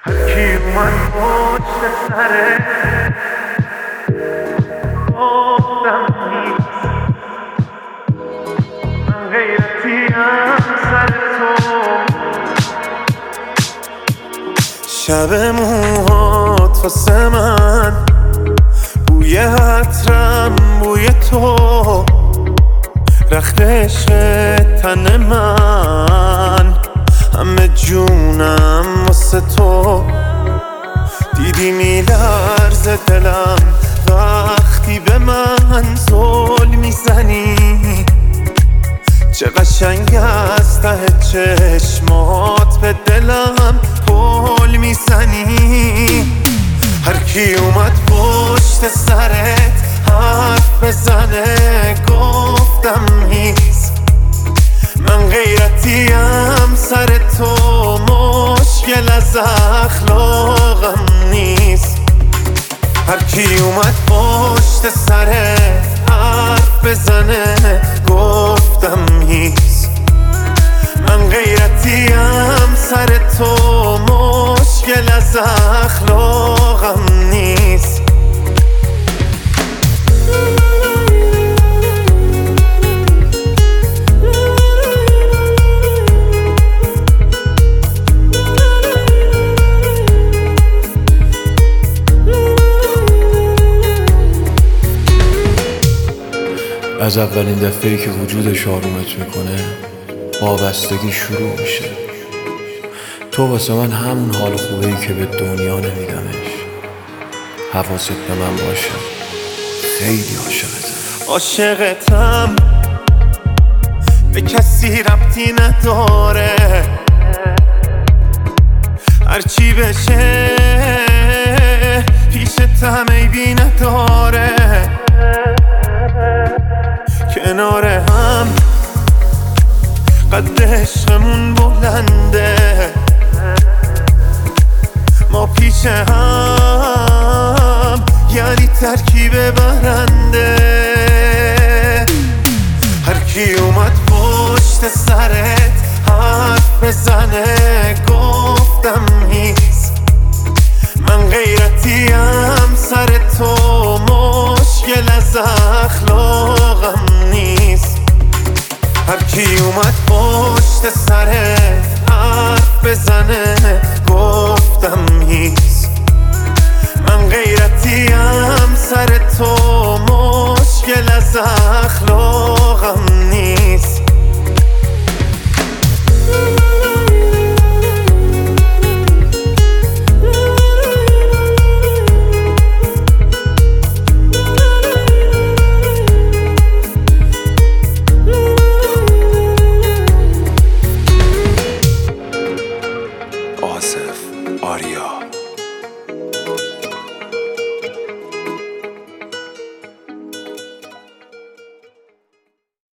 هرکی اومد پشت سره گفتم نیست، من غیرتیم سر تو. شب موهات واسه من بوی عطرم، بوی تو رخت عشق تن من، همه جونم واسه تو. دیدی میلرزه دلم وقتی به من زل میزنی، چه قشنگ از ته چشمات به دلم پل میزنی. هرکی اومد پشت سرت حرف بزنه گفتم نیست، من غیرتیم سر تو، مشکل از اخلاقم نیست. هرکی اومد پشت سرت حرف بزنه گفتم نیست، من غیرتیم سر تو، مشکل از اخلاقم نیست. از اولین دفعه‌ای که وجودش آرومت میکنه وابستگی شروع میشه. تو واسه من همون حال خوبه‌ای که به دنیا نمیدمش. حواست به من باشه، خیلی عاشقتم. عاشقتم به کسی ربطی نداره، هرچی بشه پیشت هم عیبی نداره. کنار هم قد عشقمون بلنده، ما پیش هم یعنی ترکیب برنده. هرکی اومد پشت سرت حرف بزنه گفتم نیست، من غیرتیم سر تو، مشکل از اخلاقم نیست. هرکی اومد پشت سرت حرف بزنه گفتم نیست، من غیرتیم سر تو، مشکل از اخلاقم نیست.